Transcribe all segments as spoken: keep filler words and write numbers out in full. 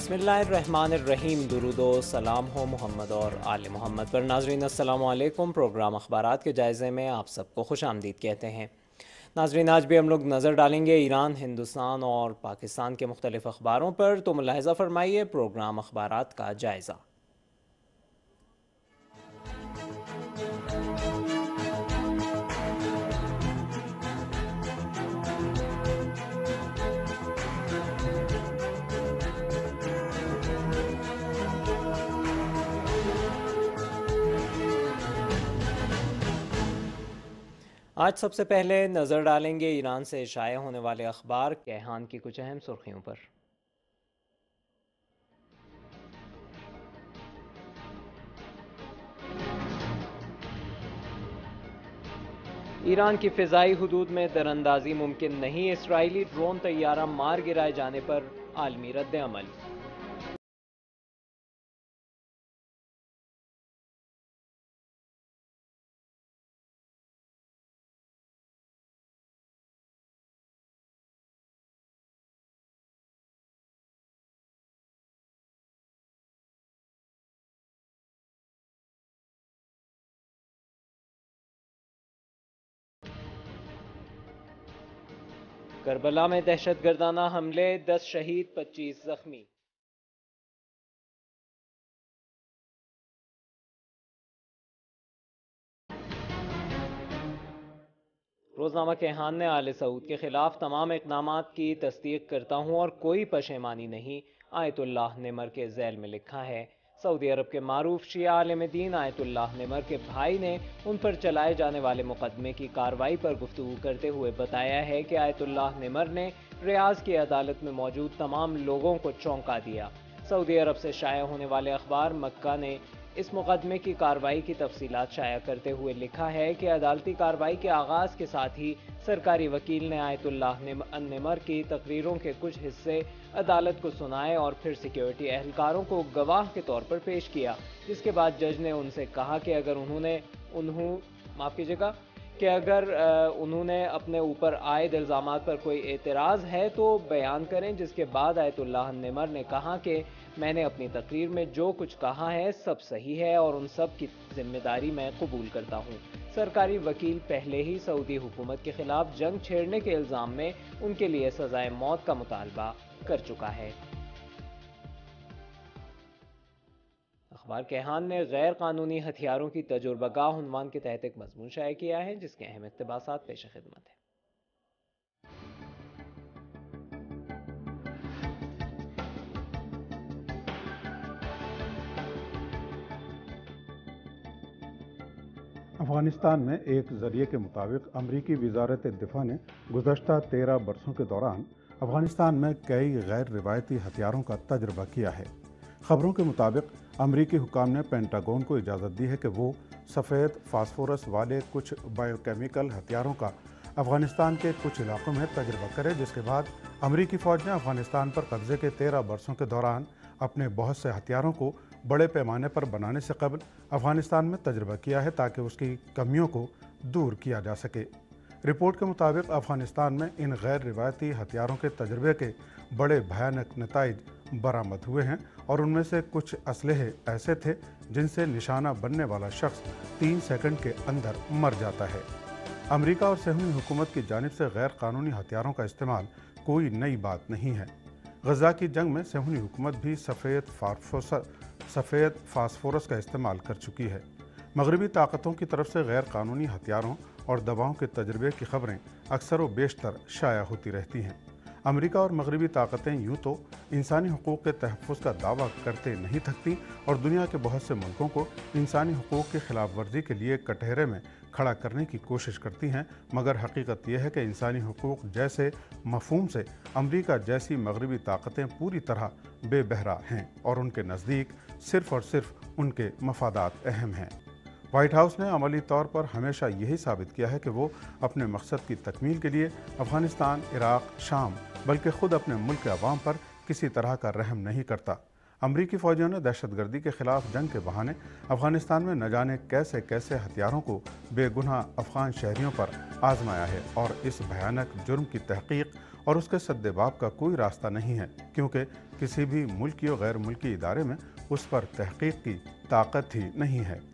بسم اللہ الرحمن الرحیم، درود و سلام ہو محمد اور آل محمد پر۔ ناظرین السلام علیکم۔ پروگرام اخبارات کے جائزے میں آپ سب کو خوش آمدید کہتے ہیں۔ ناظرین آج بھی ہم لوگ نظر ڈالیں گے ایران، ہندوستان اور پاکستان کے مختلف اخباروں پر، تو ملاحظہ فرمائیے پروگرام اخبارات کا جائزہ۔ آج سب سے پہلے نظر ڈالیں گے ایران سے شائع ہونے والے اخبار کیہان کی کچھ اہم سرخیوں پر۔ ایران کی فضائی حدود میں دراندازی ممکن نہیں، اسرائیلی ڈرون طیارہ مار گرائے جانے پر عالمی رد عمل۔ کربلا میں دہشت گردانہ حملے، دس شہید پچیس زخمی۔ روزنامہ کیہان نے آل سعود کے خلاف تمام اقدامات کی تصدیق کرتا ہوں اور کوئی پشیمانی نہیں، آیت اللہ نمر کے ذیل میں لکھا ہے۔ سعودی عرب کے معروف شیعہ عالم دین آیت اللہ نمر کے بھائی نے ان پر چلائے جانے والے مقدمے کی کارروائی پر گفتگو کرتے ہوئے بتایا ہے کہ آیت اللہ نمر نے ریاض کی عدالت میں موجود تمام لوگوں کو چونکا دیا۔ سعودی عرب سے شائع ہونے والے اخبار مکہ نے اس مقدمے کی کارروائی کی تفصیلات شائع کرتے ہوئے لکھا ہے کہ عدالتی کارروائی کے آغاز کے ساتھ ہی سرکاری وکیل نے آیت اللہ نمر کی تقریروں کے کچھ حصے عدالت کو سنائے اور پھر سیکیورٹی اہلکاروں کو گواہ کے طور پر پیش کیا، جس کے بعد جج نے ان سے کہا کہ اگر انہوں نے انہوں معاف کیجیے گا کہ اگر انہوں نے اپنے اوپر عائد الزامات پر کوئی اعتراض ہے تو بیان کریں، جس کے بعد آیت اللہ نمر نے کہا کہ میں نے اپنی تقریر میں جو کچھ کہا ہے سب صحیح ہے اور ان سب کی ذمہ داری میں قبول کرتا ہوں۔ سرکاری وکیل پہلے ہی سعودی حکومت کے خلاف جنگ چھیڑنے کے الزام میں ان کے لیے سزائے موت کا مطالبہ کر چکا ہے۔ اخبار کیہان نے غیر قانونی ہتھیاروں کی تجربہ گاہ عنوان کے تحت ایک مضمون شائع کیا ہے جس کے اہم اقتباسات پیش خدمت ہیں۔ افغانستان میں ایک ذریعے کے مطابق امریکی وزارت دفاع نے گزشتہ تیرہ برسوں کے دوران افغانستان میں کئی غیر روایتی ہتھیاروں کا تجربہ کیا ہے۔ خبروں کے مطابق امریکی حکام نے پینٹاگون کو اجازت دی ہے کہ وہ سفید فاسفورس والے کچھ بائیو کیمیکل ہتھیاروں کا افغانستان کے کچھ علاقوں میں تجربہ کرے، جس کے بعد امریکی فوج نے افغانستان پر قبضے کے تیرہ برسوں کے دوران اپنے بہت سے ہتھیاروں کو بڑے پیمانے پر بنانے سے قبل افغانستان میں تجربہ کیا ہے تاکہ اس کی کمیوں کو دور کیا جا سکے۔ رپورٹ کے مطابق افغانستان میں ان غیر روایتی ہتھیاروں کے تجربے کے بڑے بھیانک نتائج برآمد ہوئے ہیں اور ان میں سے کچھ اسلحے ایسے تھے جن سے نشانہ بننے والا شخص تین سیکنڈ کے اندر مر جاتا ہے۔ امریکہ اور صہیونی حکومت کی جانب سے غیر قانونی ہتھیاروں کا استعمال کوئی نئی بات نہیں ہے۔ غزہ کی جنگ میں صہیونی حکومت بھی سفید سفید فاسفورس کا استعمال کر چکی ہے۔ مغربی طاقتوں کی طرف سے غیر قانونی ہتھیاروں اور دواؤں کے تجربے کی خبریں اکثر و بیشتر شائع ہوتی رہتی ہیں۔ امریکہ اور مغربی طاقتیں یوں تو انسانی حقوق کے تحفظ کا دعویٰ کرتے نہیں تھکتی اور دنیا کے بہت سے ملکوں کو انسانی حقوق کی خلاف ورزی کے لیے کٹہرے میں کھڑا کرنے کی کوشش کرتی ہیں، مگر حقیقت یہ ہے کہ انسانی حقوق جیسے مفہوم سے امریکہ جیسی مغربی طاقتیں پوری طرح بے بہرا ہیں اور ان کے نزدیک صرف اور صرف ان کے مفادات اہم ہیں۔ وائٹ ہاؤس نے عملی طور پر ہمیشہ یہی ثابت کیا ہے کہ وہ اپنے مقصد کی تکمیل کے لیے افغانستان، عراق، شام بلکہ خود اپنے ملک کے عوام پر کسی طرح کا رحم نہیں کرتا۔ امریکی فوجیوں نے دہشت گردی کے خلاف جنگ کے بہانے افغانستان میں نہ جانے کیسے کیسے ہتھیاروں کو بے گناہ افغان شہریوں پر آزمایا ہے، اور اس بھیانک جرم کی تحقیق اور اس کے سدباب کا کوئی راستہ نہیں ہے، کیونکہ کسی بھی ملکی و غیر ملکی ادارے میں اس پر تحقیق کی طاقت ہی نہیں ہے۔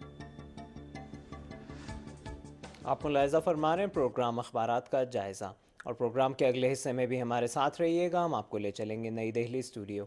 آپ ملاحظہ فرما رہے ہیں پروگرام اخبارات کا جائزہ، اور پروگرام کے اگلے حصے میں بھی ہمارے ساتھ رہیے گا۔ ہم آپ کو لے چلیں گے نئی دہلی اسٹوڈیو۔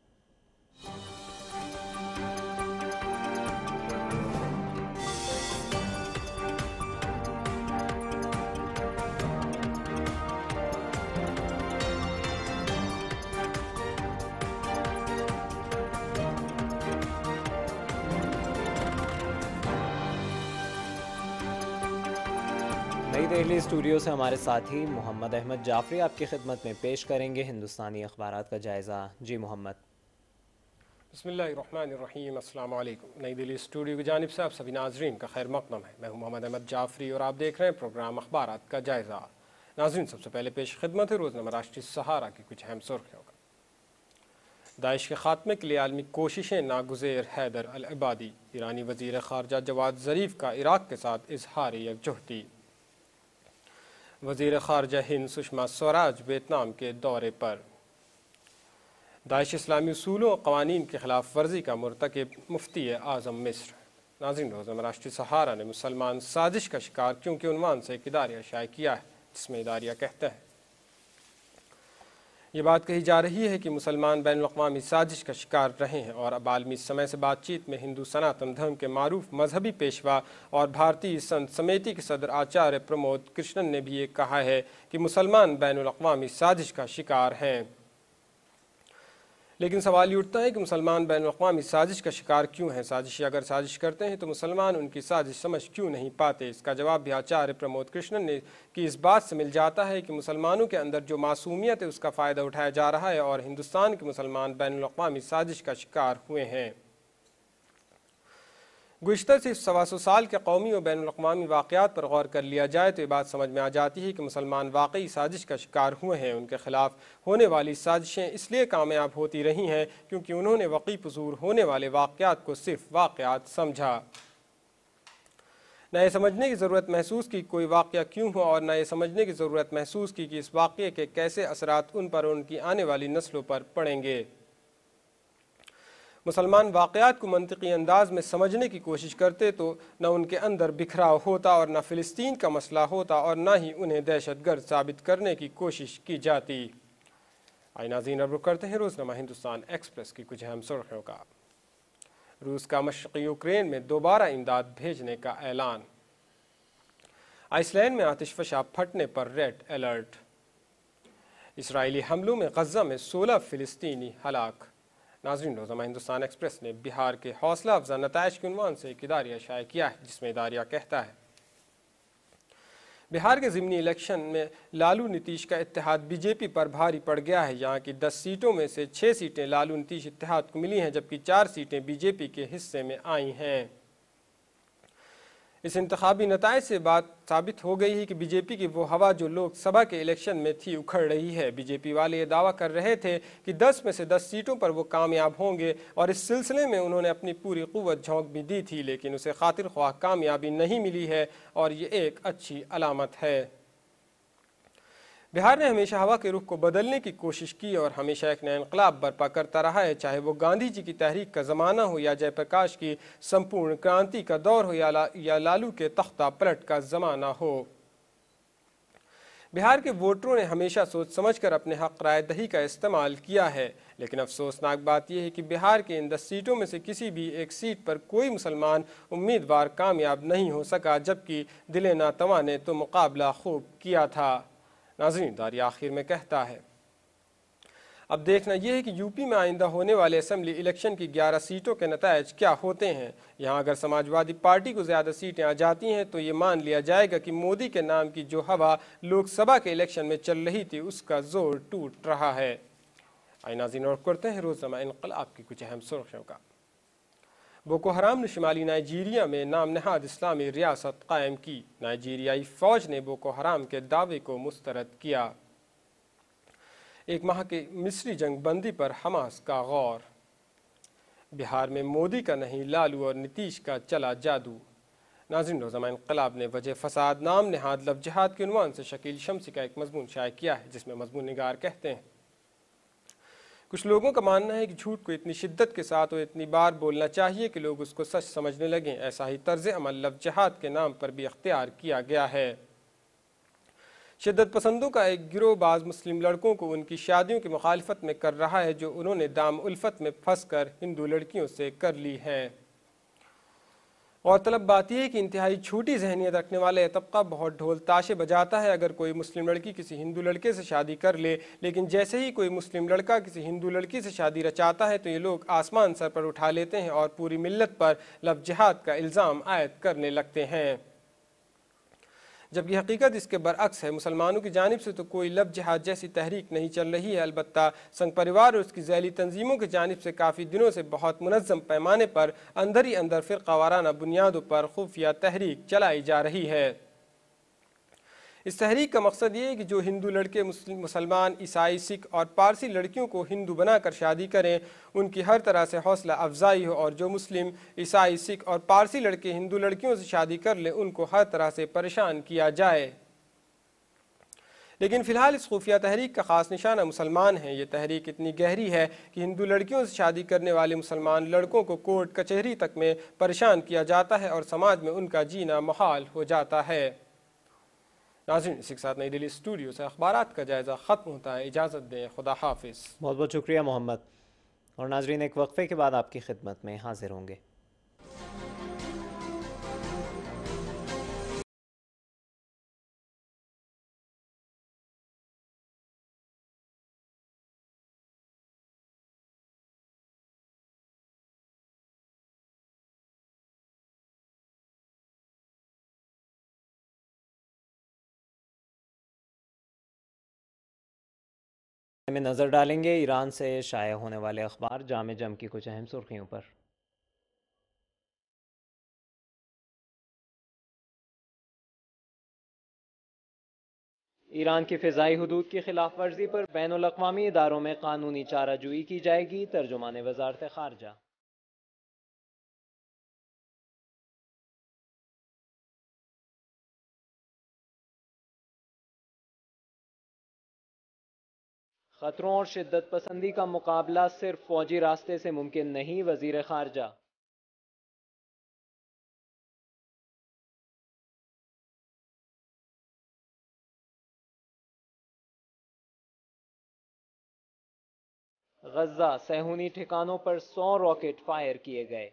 نئی دہلی اسٹوڈیو سے ہمارے ساتھی محمد احمد جعفری آپ کی خدمت میں پیش کریں گے ہندوستانی اخبارات کا جائزہ۔ جی محمد۔ بسم اللہ الرحمن الرحیم، السلام علیکم۔ نئی دہلی اسٹوڈیو کی جانب سے آپ سبھی ناظرین کا خیر مقدم ہے۔ میں ہوں محمد احمد جعفری اور آپ دیکھ رہے ہیں پروگرام اخبارات کا جائزہ۔ ناظرین، سب سے پہلے پیش خدمت ہے روزنامہ راشٹری سہارا کی کچھ اہم سرخیوں کا۔ داعش کے خاتمے کے لیے عالمی کوششیں ناگزیر، حیدر العبادی۔ ایرانی وزیر خارجہ جواد ظریف کا عراق کے ساتھ اظہار یکجہتی۔ وزیر خارجہ ہند سشما سوراج ویتنام کے دورے پر۔ داعش اسلامی اصولوں اور قوانین کی خلاف ورزی کا مرتکب، مفتی اعظم مصر۔ ناظرین، روزنامہ راشٹری سہارا نے مسلمان سازش کا شکار کیوں کے عنوان سے ایک اداریہ شائع کیا ہے، جس میں اداریہ کہتا ہے یہ بات کہی جا رہی ہے کہ مسلمان بین الاقوامی سازش کا شکار رہے ہیں، اور اب عالمی سمے سے بات چیت میں ہندو سناتن دھرم کے معروف مذہبی پیشوا اور بھارتی سنت سمیتی کے صدر آچاریہ پرمود کرشنن نے بھی یہ کہا ہے کہ مسلمان بین الاقوامی سازش کا شکار ہیں۔ لیکن سوال یہ اٹھتا ہے کہ مسلمان بین الاقوامی سازش کا شکار کیوں ہیں؟ سازشی اگر سازش کرتے ہیں تو مسلمان ان کی سازش سمجھ کیوں نہیں پاتے؟ اس کا جواب بھی آچاریہ پرمود کرشنن نے کی اس بات سے مل جاتا ہے کہ مسلمانوں کے اندر جو معصومیت ہے اس کا فائدہ اٹھایا جا رہا ہے، اور ہندوستان کے مسلمان بین الاقوامی سازش کا شکار ہوئے ہیں۔ گزشتہ صرف سوا سو سال کے قومی اور بین الاقوامی واقعات پر غور کر لیا جائے تو یہ بات سمجھ میں آ جاتی ہے کہ مسلمان واقعی سازش کا شکار ہوئے ہیں۔ ان کے خلاف ہونے والی سازشیں اس لیے کامیاب ہوتی رہی ہیں کیونکہ انہوں نے وقوع حضور ہونے والے واقعات کو صرف واقعات سمجھا، نہ یہ سمجھنے کی ضرورت محسوس کی کوئی واقعہ کیوں ہوا، اور نہ یہ سمجھنے کی ضرورت محسوس کی کہ اس واقعے کے کیسے اثرات ان پر اور ان کی آنے والی نسلوں پر پڑیں گے۔ مسلمان واقعات کو منطقی انداز میں سمجھنے کی کوشش کرتے تو نہ ان کے اندر بکھراؤ ہوتا، اور نہ فلسطین کا مسئلہ ہوتا، اور نہ ہی انہیں دہشت گرد ثابت کرنے کی کوشش کی جاتی۔ آئیے ناظرین، اب رخ کرتے ہیں روزنامہ ہندوستان ایکسپریس کی کچھ اہم سرخیوں کا۔ روس کا مشرقی یوکرین میں دوبارہ امداد بھیجنے کا اعلان۔ آئس لینڈ میں آتش فشاں پھٹنے پر ریڈ الرٹ۔ اسرائیلی حملوں میں غزہ میں سولہ فلسطینی ہلاک۔ ناظرین، روزنامہ ہندوستان ایکسپریس نے بہار کے حوصلہ افزا نتائج کے عنوان سے ایک اداریہ شائع کیا ہے، جس میں اداریہ کہتا ہے بہار کے ضمنی الیکشن میں لالو نتیش کا اتحاد بی جے پی پر بھاری پڑ گیا ہے۔ یہاں کی دس سیٹوں میں سے چھ سیٹیں لالو نتیش اتحاد کو ملی ہیں، جبکہ چار سیٹیں بی جے پی کے حصے میں آئی ہیں۔ اس انتخابی نتائج سے بات ثابت ہو گئی ہے کہ بی جے پی کی وہ ہوا جو لوک سبھا کے الیکشن میں تھی اکھڑ رہی ہے۔ بی جے پی والے یہ دعویٰ کر رہے تھے کہ دس میں سے دس سیٹوں پر وہ کامیاب ہوں گے، اور اس سلسلے میں انہوں نے اپنی پوری قوت جھونک بھی دی تھی، لیکن اسے خاطر خواہ کامیابی نہیں ملی ہے، اور یہ ایک اچھی علامت ہے۔ بہار نے ہمیشہ ہوا کے رخ کو بدلنے کی کوشش کی اور ہمیشہ ایک نیا انقلاب برپا کرتا رہا ہے، چاہے وہ گاندھی جی کی تحریک کا زمانہ ہو، یا جے پرکاش کی سمپورن کرانتی کا دور ہو، یا لالو کے تختہ پلٹ کا زمانہ ہو۔ بہار کے ووٹروں نے ہمیشہ سوچ سمجھ کر اپنے حق رائے دہی کا استعمال کیا ہے، لیکن افسوسناک بات یہ ہے کہ بہار کے ان دس سیٹوں میں سے کسی بھی ایک سیٹ پر کوئی مسلمان امیدوار کامیاب نہیں ہو سکا، جبکہ دل ناتواں نے تو مقابلہ خوب کیا تھا۔ ناظرین، داری آخر میں کہتا ہے اب دیکھنا یہ ہے کہ یو پی میں آئندہ ہونے والے اسمبلی الیکشن کی گیارہ سیٹوں کے نتائج کیا ہوتے ہیں۔ یہاں اگر سماجوادی پارٹی کو زیادہ سیٹیں آ جاتی ہیں تو یہ مان لیا جائے گا کہ مودی کے نام کی جو ہوا لوک سبھا کے الیکشن میں چل رہی تھی اس کا زور ٹوٹ رہا ہے۔ آئیے ناظرین، اور کرتے ہیں روزنامہ انقلاب کی کچھ اہم سرخیوں کا۔ بوکو حرام نے شمالی نائجیریا میں نام نہاد اسلامی ریاست قائم کی۔ نائجیریائی فوج نے بوکو حرام کے دعوے کو مسترد کیا۔ ایک ماہ کی مصری جنگ بندی پر حماس کا غور۔ بہار میں مودی کا نہیں لالو اور نتیش کا چلا جادو۔ ناظرین، روزنامہ انقلاب نے وجہ فساد نام نہاد لفظ جہاد کے عنوان سے شکیل شمسی کا ایک مضمون شائع کیا ہے، جس میں مضمون نگار کہتے ہیں کچھ لوگوں کا ماننا ہے کہ جھوٹ کو اتنی شدت کے ساتھ اور اتنی بار بولنا چاہیے کہ لوگ اس کو سچ سمجھنے لگیں۔ ایسا ہی طرز عمل لفظ جہاد کے نام پر بھی اختیار کیا گیا ہے۔ شدت پسندوں کا ایک گروہ بعض مسلم لڑکوں کو ان کی شادیوں کی مخالفت میں کر رہا ہے جو انہوں نے دام الفت میں پھنس کر ہندو لڑکیوں سے کر لی ہے۔ اور طلب بات یہ ہے کہ انتہائی چھوٹی ذہنیت رکھنے والا یہ طبقہ بہت ڈھول تاشے بجاتا ہے۔ اگر کوئی مسلم لڑکی کسی ہندو لڑکے سے شادی کر لے، لیکن جیسے ہی کوئی مسلم لڑکا کسی ہندو لڑکی سے شادی رچاتا ہے تو یہ لوگ آسمان سر پر اٹھا لیتے ہیں اور پوری ملت پر لفظ جہاد کا الزام عائد کرنے لگتے ہیں، جبکہ حقیقت اس کے برعکس ہے۔ مسلمانوں کی جانب سے تو کوئی لفظ جہاد جیسی تحریک نہیں چل رہی ہے، البتہ سنگ پریوار اور اس کی ذیلی تنظیموں کی جانب سے کافی دنوں سے بہت منظم پیمانے پر اندر ہی اندر فرقہ وارانہ بنیادوں پر خفیہ تحریک چلائی جا رہی ہے۔ اس تحریک کا مقصد یہ ہے کہ جو ہندو لڑکے مسلمان، عیسائی، سکھ اور پارسی لڑکیوں کو ہندو بنا کر شادی کریں ان کی ہر طرح سے حوصلہ افزائی ہو، اور جو مسلم، عیسائی، سکھ اور پارسی لڑکے ہندو لڑکیوں سے شادی کر لیں ان کو ہر طرح سے پریشان کیا جائے۔ لیکن فی الحال اس خفیہ تحریک کا خاص نشانہ مسلمان ہیں۔ یہ تحریک اتنی گہری ہے کہ ہندو لڑکیوں سے شادی کرنے والے مسلمان لڑکوں کو کورٹ کچہری تک میں پریشان کیا جاتا ہے اور سماج میں ان کا جینا محال ہو جاتا ہے۔ ناظرین، اسی کے ساتھ نئی دہلی اسٹوڈیو سے اخبارات کا جائزہ ختم ہوتا ہے۔ اجازت دیں، خدا حافظ۔ بہت بہت شکریہ محمد۔ اور ناظرین، ایک وقفے کے بعد آپ کی خدمت میں حاضر ہوں گے۔ میں نظر ڈالیں گے ایران سے شائع ہونے والے اخبار جامع جم کی کچھ اہم سرخیوں پر۔ ایران کی فضائی حدود کی خلاف ورزی پر بین الاقوامی اداروں میں قانونی چارہ جوئی کی جائے گی، ترجمان وزارت خارجہ۔ خطروں اور شدت پسندی کا مقابلہ صرف فوجی راستے سے ممکن نہیں، وزیر خارجہ۔ غزہ صہیونی ٹھکانوں پر سو راکٹ فائر کیے گئے۔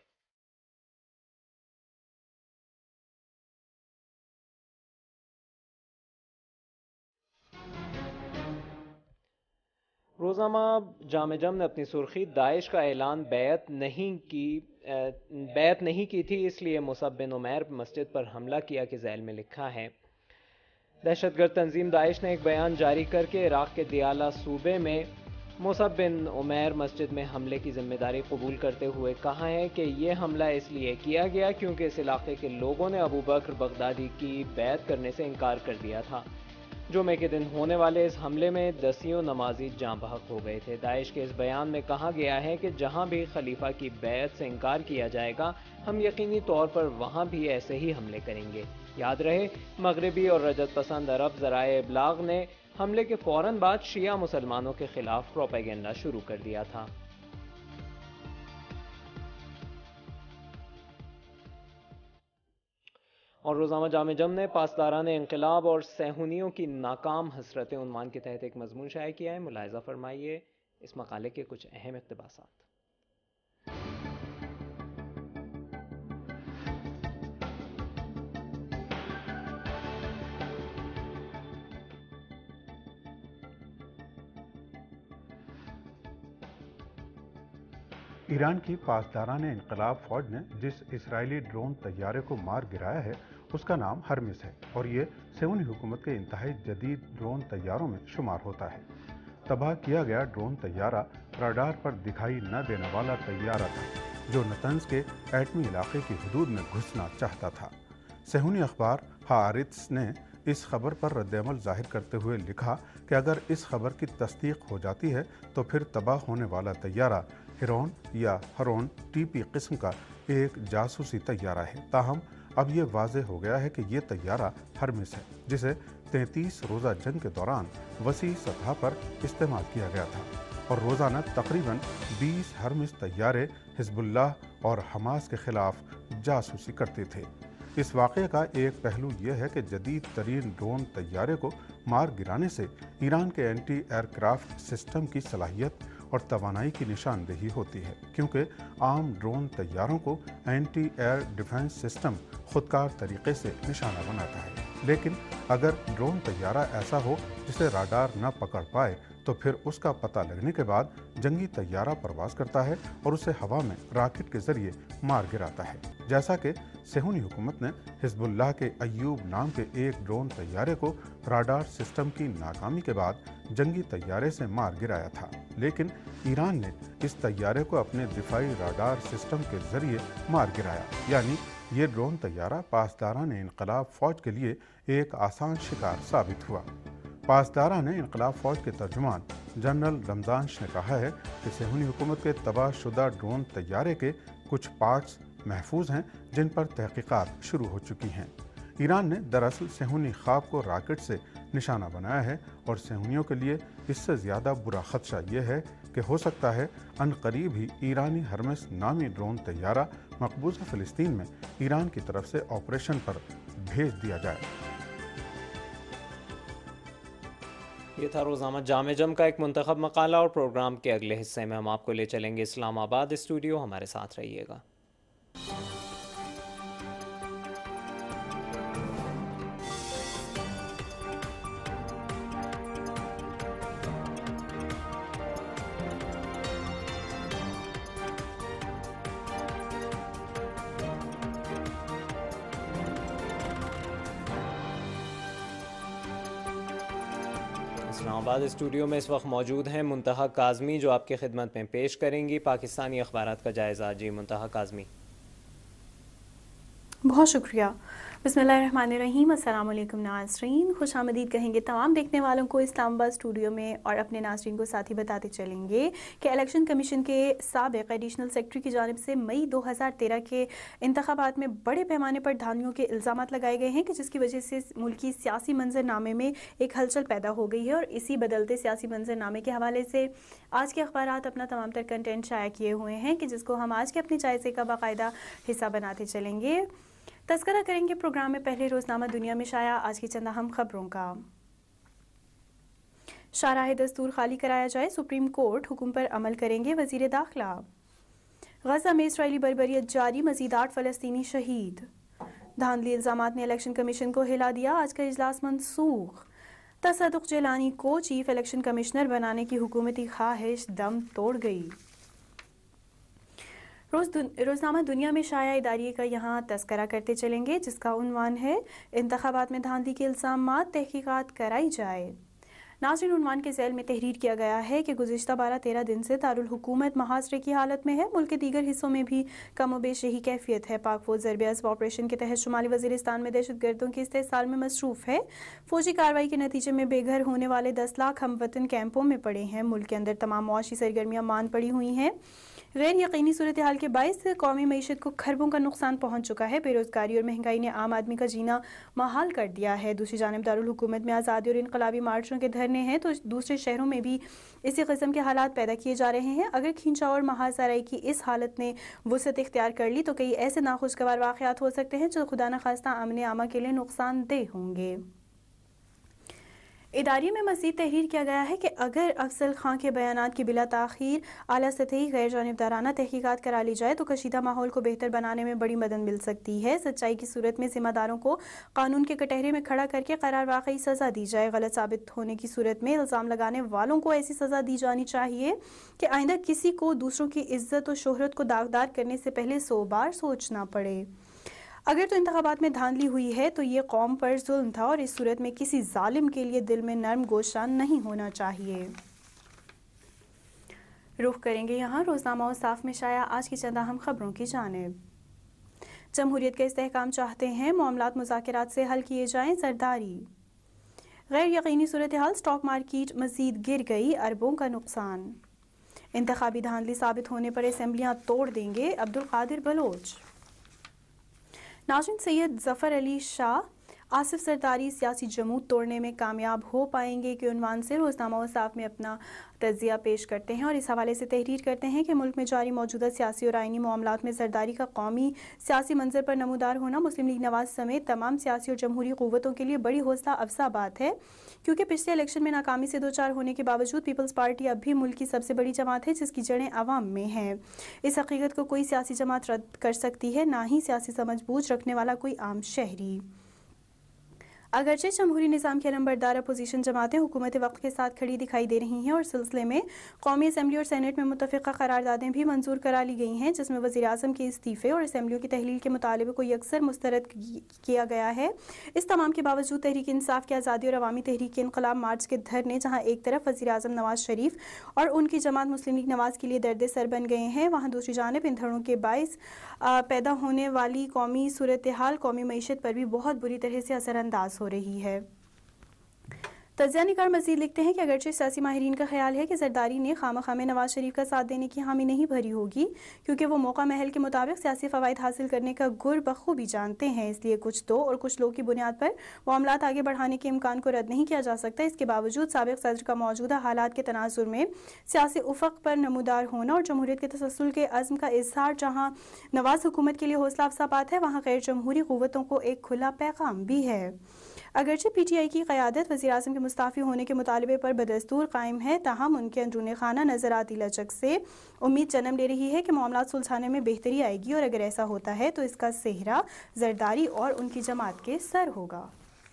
روزنامہ جامع جم نے اپنی سرخی داعش کا اعلان بیعت نہیں کی بیعت نہیں کی تھی اس لیے مصعب بن عمیر مسجد پر حملہ کیا کے ذیل میں لکھا ہے۔ دہشت گرد تنظیم داعش نے ایک بیان جاری کر کے عراق کے دیالہ صوبے میں مصعب بن عمیر مسجد میں حملے کی ذمہ داری قبول کرتے ہوئے کہا ہے کہ یہ حملہ اس لیے کیا گیا کیونکہ اس علاقے کے لوگوں نے ابو بکر بغدادی کی بیعت کرنے سے انکار کر دیا تھا۔ جمعے کے دن ہونے والے اس حملے میں دسیوں نمازی جاں بحق ہو گئے تھے۔ داعش کے اس بیان میں کہا گیا ہے کہ جہاں بھی خلیفہ کی بیعت سے انکار کیا جائے گا ہم یقینی طور پر وہاں بھی ایسے ہی حملے کریں گے۔ یاد رہے، مغربی اور رجعت پسند عرب ذرائع ابلاغ نے حملے کے فوراً بعد شیعہ مسلمانوں کے خلاف پروپیگنڈا شروع کر دیا تھا۔ اور روزنامہ جامع جم نے پاسداران انقلاب اور صہیونیوں کی ناکام حسرتیں عنوان کے تحت ایک مضمون شائع کیا ہے۔ ملاحظہ فرمائیے اس مقالے کے کچھ اہم اقتباسات۔ ایران کی پاسداران انقلاب فوج نے جس اسرائیلی ڈرون طیارے کو مار گرایا ہے اس کا نام ہرمس ہے اور یہ صہیونی حکومت کے انتہائی جدید ڈرون طیاروں میں شمار ہوتا ہے۔ تباہ کیا گیا ڈرون طیارہ راڈار پر دکھائی نہ دینے والا طیارہ تھا جو نتنز کے ایٹمی علاقے کی حدود میں گھسنا چاہتا تھا۔ صہیونی اخبار ہآرتس نے اس خبر پر رد عمل ظاہر کرتے ہوئے لکھا کہ اگر اس خبر کی تصدیق ہو جاتی ہے تو پھر تباہ ہونے والا طیارہ ہیرون یا ہرون ٹی پی قسم کا ایک جاسوسی طیارہ ہے۔ تاہم اب یہ واضح ہو گیا ہے کہ یہ طیارہ ہرمس ہے، جسے تینتیس روزہ جنگ کے دوران وسیع سطح پر استعمال کیا گیا تھا، اور روزانہ تقریباً بیس ہرمس طیارے حزب اللہ اور حماس کے خلاف جاسوسی کرتے تھے۔ اس واقعے کا ایک پہلو یہ ہے کہ جدید ترین ڈرون طیارے کو مار گرانے سے ایران کے اینٹی ایئر کرافٹ سسٹم کی صلاحیت اور توانائی کی نشاندہی ہوتی ہے، کیونکہ عام ڈرون طیاروں کو اینٹی ایئر ڈیفنس سسٹم خودکار طریقے سے نشانہ بناتا ہے، لیکن اگر ڈرون طیارہ ایسا ہو جسے راڈار نہ پکڑ پائے تو پھر اس کا پتہ لگنے کے بعد جنگی طیارہ پرواز کرتا ہے اور اسے ہوا میں راکٹ کے ذریعے مار گراتا ہے، جیسا کہ صہیونی حکومت نے حزب اللہ کے ایوب نام کے ایک ڈرون طیارے کو راڈار سسٹم کی ناکامی کے بعد جنگی طیارے سے مار گرایا تھا، لیکن ایران نے اس طیارے کو اپنے دفاعی راڈار سسٹم کے ذریعے مار گرایا، یعنی یہ ڈرون طیارہ پاسداران انقلاب فوج کے لیے ایک آسان شکار ثابت ہوا۔ پاسداران انقلاب فوج کے ترجمان جنرل رمضانش نے کہا ہے کہ صہیونی حکومت کے تباہ شدہ ڈرون طیارے کے کچھ پارٹس محفوظ ہیں جن پر تحقیقات شروع ہو چکی ہیں۔ ایران نے دراصل صہیونی خواب کو راکٹ سے نشانہ بنایا ہے، اور صہیونیوں کے لیے اس سے زیادہ برا خدشہ یہ ہے کہ ہو سکتا ہے ان قریب ہی ایرانی ہرمس نامی ڈرون طیارہ مقبوضہ فلسطین میں ایران کی طرف سے آپریشن پر بھیج دیا جائے۔ یہ تھا روزنامہ جامع جم کا ایک منتخب مقالہ، اور پروگرام کے اگلے حصے میں ہم آپ کو لے چلیں گے اسلام آباد اسٹوڈیو۔ ہمارے ساتھ رہیے گا۔ اسلام آباد اسٹوڈیو میں اس وقت موجود ہیں منتہا کاظمی، جو آپ کی خدمت میں پیش کریں گی پاکستانی اخبارات کا جائزہ۔ جی منتہا کاظمی۔ بہت شکریہ۔ بسم اللہ الرحمن الرحیم۔ السلام علیکم ناظرین، خوش آمدید کہیں گے تمام دیکھنے والوں کو اسلام آباد اسٹوڈیو میں، اور اپنے ناظرین کو ساتھ ہی بتاتے چلیں گے کہ الیکشن کمیشن کے سابق ایڈیشنل سیکرٹری کی جانب سے مئی دو ہزار تیرہ کے انتخابات میں بڑے پیمانے پر دھاندلیوں کے الزامات لگائے گئے ہیں، کہ جس کی وجہ سے ملکی سیاسی منظر نامے میں ایک ہلچل پیدا ہو گئی ہے، اور اسی بدلتے سیاسی منظر نامے کے حوالے سے آج کے اخبارات اپنا تمام تر کنٹینٹ شائع کیے ہوئے ہیں، کہ جس کو ہم آج کے اپنے جائزے کا باقاعدہ حصہ بناتے چلیں گے۔ تذکرہ کریں گے پروگرام میں پہلے روزنامہ دنیا میں شائع آج کی چند اہم خبروں کا۔ شاہراہ دستور خالی کرایا جائے، سپریم کورٹ حکم پر عمل کریں گے وزیر داخلہ۔ غزہ میں اسرائیلی بربریت جاری، مزید آٹھ فلسطینی شہید۔ دھاندلی الزامات نے الیکشن کمیشن کو ہلا دیا، آج کا اجلاس منسوخ۔ تصدق جیلانی کو چیف الیکشن کمشنر بنانے کی حکومتی خواہش دم توڑ گئی۔ روز دن... روزنامہ دنیا میں شائع اداریے کا یہاں تذکرہ کرتے چلیں گے، جس کا عنوان ہے انتخابات میں دھاندلی کے الزامات، تحقیقات کرائی جائے۔ ناظرین، عنوان کے ذیل میں تحریر کیا گیا ہے کہ گزشتہ بارہ تیرہ دن سے دارالحکومت محاصرے کی حالت میں ہے۔ ملک کے دیگر حصوں میں بھی کم و بیش یہی کیفیت ہے۔ پاک فوج ضرب اسب آپریشن کے تحت شمالی وزیرستان میں دہشت گردوں کے استحصال میں مصروف ہے۔ فوجی کارروائی کے نتیجے میں بے گھر ہونے والے دس لاکھ ہم وطن کیمپوں میں پڑے ہیں۔ ملک کے اندر تمام معاشی سرگرمیاں ماند پڑی ہوئی ہیں۔ غیر یقینی صورتحال کے باعث قومی معیشت کو کھربوں کا نقصان پہنچ چکا ہے۔ بے روزگاری اور مہنگائی نے عام آدمی کا جینا محال کر دیا ہے۔ دوسری جانب دارالحکومت میں آزادی اور انقلابی مارچوں کے دھرنے ہیں، تو دوسرے شہروں میں بھی اسی قسم کے حالات پیدا کیے جا رہے ہیں۔ اگر کھینچاؤ اور محاصرے کی اس حالت نے وسعت اختیار کر لی تو کئی ایسے ناخوشگوار واقعات ہو سکتے ہیں جو خدا نخواستہ امن عامہ کے لیے نقصان دہ ہوں گے۔ اداریے میں مزید تحریر کیا گیا ہے کہ اگر افضل خان کے بیانات کی بلا تاخیر اعلیٰ سطحی غیر جانبدارانہ تحقیقات کرا لی جائے تو کشیدہ ماحول کو بہتر بنانے میں بڑی مدد مل سکتی ہے۔ سچائی کی صورت میں ذمہ داروں کو قانون کے کٹہرے میں کھڑا کر کے قرار واقعی سزا دی جائے۔ غلط ثابت ہونے کی صورت میں الزام لگانے والوں کو ایسی سزا دی جانی چاہیے کہ آئندہ کسی کو دوسروں کی عزت و شہرت کو داغدار کرنے سے پہلے سو بار سوچنا پڑے۔ اگر تو انتخابات میں دھاندلی ہوئی ہے تو یہ قوم پر ظلم تھا، اور اس صورت میں کسی ظالم کے لیے دل میں نرم گوشہ نہیں ہونا چاہیے۔ رخ کریں گے یہاں روزنامہ اوصاف میں شائع آج کی چند اہم خبروں کی جانب۔ جمہوریت کا استحکام چاہتے ہیں، معاملات مذاکرات سے حل کیے جائیں، زرداری۔ غیر یقینی صورتحال، اسٹاک مارکیٹ مزید گر گئی، اربوں کا نقصان۔ انتخابی دھاندلی ثابت ہونے پر اسمبلیاں توڑ دیں گے عبدالقادر بلوچ۔ ناظرین، سید ظفر علی شاہ آصف زرداری سیاسی جمود توڑنے میں کامیاب ہو پائیں گے کے عنوان سے روزنامہ وصاف میں اپنا تجزیہ پیش کرتے ہیں اور اس حوالے سے تحریر کرتے ہیں کہ ملک میں جاری موجودہ سیاسی اور آئینی معاملات میں زرداری کا قومی سیاسی منظر پر نمودار ہونا مسلم لیگ نواز سمیت تمام سیاسی اور جمہوری قوتوں کے لیے بڑی حوصلہ افزا بات ہے، کیونکہ پچھلے الیکشن میں ناکامی سے دوچار ہونے کے باوجود پیپلز پارٹی اب بھی ملک کی سب سے بڑی جماعت ہے جس کی جڑیں عوام میں ہیں۔ اس حقیقت کو کوئی سیاسی جماعت رد کر سکتی ہے، نہ ہی سیاسی سمجھ بوجھ رکھنے والا کوئی عام شہری۔ اگرچہ جمہوری نظام کی علمبردار اپوزیشن جماعتیں حکومت وقت کے ساتھ کھڑی دکھائی دے رہی ہیں اور سلسلے میں قومی اسمبلی اور سینیٹ میں متفقہ قراردادیں بھی منظور کرا لی گئی ہیں، جس میں وزیر اعظم کے استعفے اور اسمبلیوں کی تحلیل کے مطالبے کو یکسر مسترد کیا گیا ہے۔ اس تمام کے باوجود تحریک انصاف کی آزادی اور عوامی تحریک انقلاب مارچ کے دھرنے جہاں ایک طرف وزیر اعظم نواز شریف اور ان کی جماعت مسلم لیگ نواز کے لیے درد سر بن گئے ہیں، وہاں دوسری جانب ان دھرنوں کے باعث پیدا ہونے والی قومی صورتحال قومی معیشت پر بھی بہت بری طرح سے اثر انداز ہو رہی ہے۔ تجزیہ نگار مزید لکھتے ہیں کہ اگرچہ سیاسی ماہرین کا خیال ہے کہ زرداری نے خامخواہ میں نواز شریف کا ساتھ دینے کی حامی نہیں بھری ہوگی، کیونکہ وہ موقع محل کے مطابق سیاسی فوائد حاصل کرنے کا گر بخوبی جانتے ہیں، اس لیے کچھ تو اور کچھ لوگ کی بنیاد پر معاملات آگے بڑھانے کے امکان کو رد نہیں کیا جا سکتا۔ اس کے باوجود سابق صدر کا موجودہ حالات کے تناظر میں سیاسی افق پر نمودار ہونا اور جمہوریت کے تسلسل کے عزم کا اظہار جہاں نواز حکومت کے لیے حوصلہ افزا بات ہے، وہاں غیر جمہوری قوتوں کو ایک کھلا پیغام بھی ہے۔ اگرچہ پی ٹی آئی کی قیادت وزیر اعظم کے مستعفی ہونے کے مطالبے پر بدستور قائم ہے، تاہم ان کے اندرون خانہ نظراتی لچک سے امید جنم لے رہی ہے کہ معاملات سلجھانے میں بہتری آئے گی، اور اگر ایسا ہوتا ہے تو اس کا سہرا زرداری اور ان کی جماعت کے سر ہوگا۔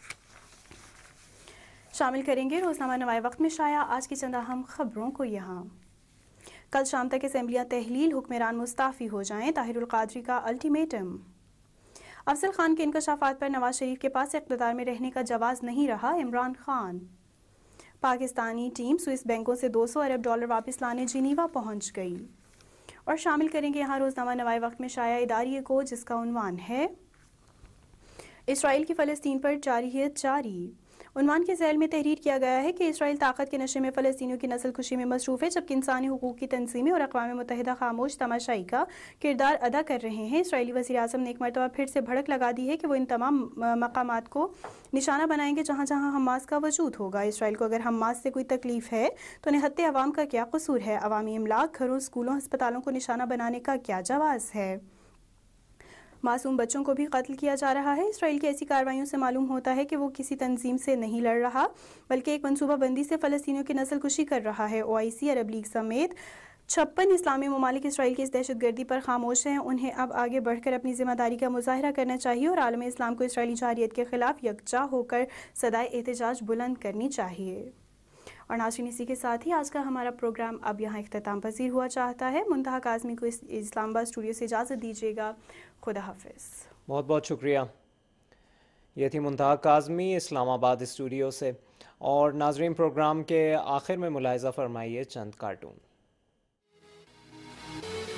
شامل کریں گے روزنامہ نوائے وقت میں شائع آج کی چند اہم خبروں کو یہاں۔ کل شام تک اسمبلیاں تحلیل، حکمران مستعفی ہو جائیں، طاہر القادری کا الٹیمیٹم۔ افضل خان کے انکشافات پر نواز شریف کے پاس اقتدار میں رہنے کا جواز نہیں رہا، عمران خان۔ پاکستانی ٹیم سوئس بینکوں سے دو سو ارب ڈالر واپس لانے جنیوا پہنچ گئی۔ اور شامل کریں گے یہاں روزنامہ نوائے وقت میں شائع اداریے کو، جس کا عنوان ہے اسرائیل کی فلسطین پر جارحیت جاری۔ عنوان کے ذیل میں تحریر کیا گیا ہے کہ اسرائیل طاقت کے نشے میں فلسطینیوں کی نسل کشی میں مصروف ہے، جبکہ انسانی حقوق کی تنظیمیں اور اقوام متحدہ خاموش تماشائی کا کردار ادا کر رہے ہیں۔ اسرائیلی وزیر اعظم نے ایک مرتبہ پھر سے بھڑک لگا دی ہے کہ وہ ان تمام مقامات کو نشانہ بنائیں گے جہاں جہاں حماس کا وجود ہوگا۔ اسرائیل کو اگر حماس سے کوئی تکلیف ہے تو نہتے عوام کا کیا قصور ہے؟ عوامی املاک، گھروں، اسکولوں، ہسپتالوں کو نشانہ بنانے کا کیا جواز ہے؟ معصوم بچوں کو بھی قتل کیا جا رہا ہے۔ اسرائیل کی ایسی کارروائیوں سے معلوم ہوتا ہے کہ وہ کسی تنظیم سے نہیں لڑ رہا، بلکہ ایک منصوبہ بندی سے فلسطینیوں کی نسل کشی کر رہا ہے۔ او آئی سی، عرب لیگ سمیت چھپن اسلامی ممالک اسرائیل کی اس دہشت گردی پر خاموش ہیں۔ انہیں اب آگے بڑھ کر اپنی ذمہ داری کا مظاہرہ کرنا چاہیے اور عالم اسلام کو اسرائیلی جارحیت کے خلاف یکجا ہو کر صدائے احتجاج بلند کرنی چاہیے۔ اور ناظرین، اسی کے ساتھ ہی آج کا ہمارا پروگرام اب یہاں اختتام پذیر ہوا چاہتا ہے۔ منتہا کاظمی کو اسلام آباد اسٹوڈیو سے اجازت دیجیے گا۔ خدا حافظ۔ بہت بہت شکریہ۔ یہ تھی منتہا کاظمی اسلام آباد اسٹوڈیو سے۔ اور ناظرین، پروگرام کے آخر میں ملاحظہ فرمائیے چند کارٹون۔